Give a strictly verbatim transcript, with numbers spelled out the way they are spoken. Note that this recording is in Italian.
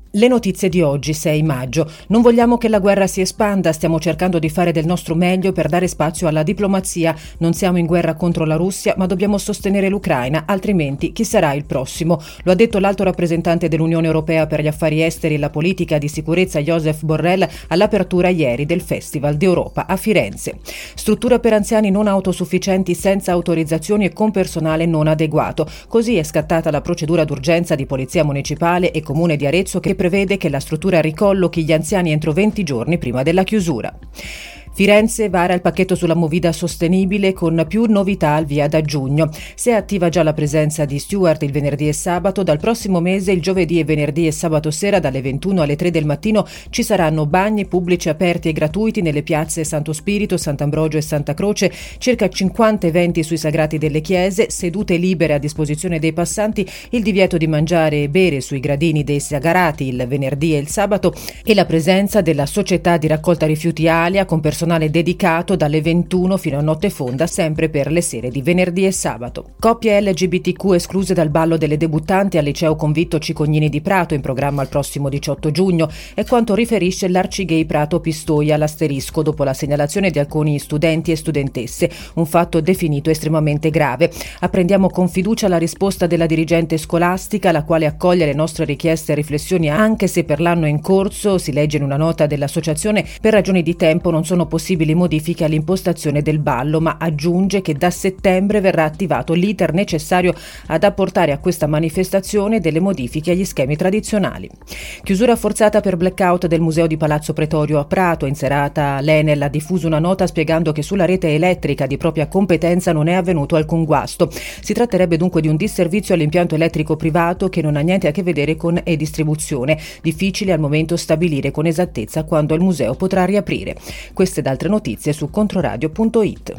Le notizie di oggi, sei maggio. Non vogliamo che la guerra si espanda, stiamo cercando di fare del nostro meglio per dare spazio alla diplomazia. Non siamo in guerra contro la Russia, ma dobbiamo sostenere l'Ucraina, altrimenti chi sarà il prossimo? Lo ha detto l'alto rappresentante dell'Unione Europea per gli affari esteri e la politica di sicurezza Josep Borrell all'apertura ieri del Festival d'Europa a Firenze. Struttura per anziani non autosufficienti senza autorizzazioni e con personale non adeguato. Così è scattata la procedura d'urgenza di Polizia Municipale e Comune di Arezzo che prevede che la struttura ricollochi gli anziani entro venti giorni prima della chiusura. Firenze vara il pacchetto sulla movida sostenibile con più novità al via da giugno. Si è attiva già la presenza di steward il venerdì e sabato. Dal prossimo mese, il giovedì e venerdì e sabato sera dalle ventuno alle tre del mattino ci saranno bagni pubblici aperti e gratuiti nelle piazze Santo Spirito, Sant'Ambrogio e Santa Croce, circa cinquanta eventi sui sagrati delle chiese, sedute libere a disposizione dei passanti, il divieto di mangiare e bere sui gradini dei sagrati il venerdì e il sabato e la presenza della società di raccolta rifiuti Alia con personale dedicato dalle ventuno fino a notte fonda, sempre per le sere di venerdì e sabato. Coppie L G B T Q escluse dal ballo delle debuttanti al liceo Convitto Cicognini di Prato, in programma il prossimo diciotto giugno, è quanto riferisce l'Arcigay Prato Pistoia all'Asterisco dopo la segnalazione di alcuni studenti e studentesse, un fatto definito estremamente grave. Apprendiamo con fiducia la risposta della dirigente scolastica, la quale accoglie le nostre richieste e riflessioni anche se per l'anno in corso, si legge in una nota dell'associazione, per ragioni di tempo non sono possibili modifiche all'impostazione del ballo, ma aggiunge che da settembre verrà attivato l'iter necessario ad apportare a questa manifestazione delle modifiche agli schemi tradizionali. Chiusura forzata per blackout del Museo di Palazzo Pretorio a Prato. In serata l'Enel ha diffuso una nota spiegando che sulla rete elettrica di propria competenza non è avvenuto alcun guasto. Si tratterebbe dunque di un disservizio all'impianto elettrico privato che non ha niente a che vedere con e-distribuzione. Difficile al momento stabilire con esattezza quando il museo potrà riaprire. Queste ed altre notizie su controradio punto it.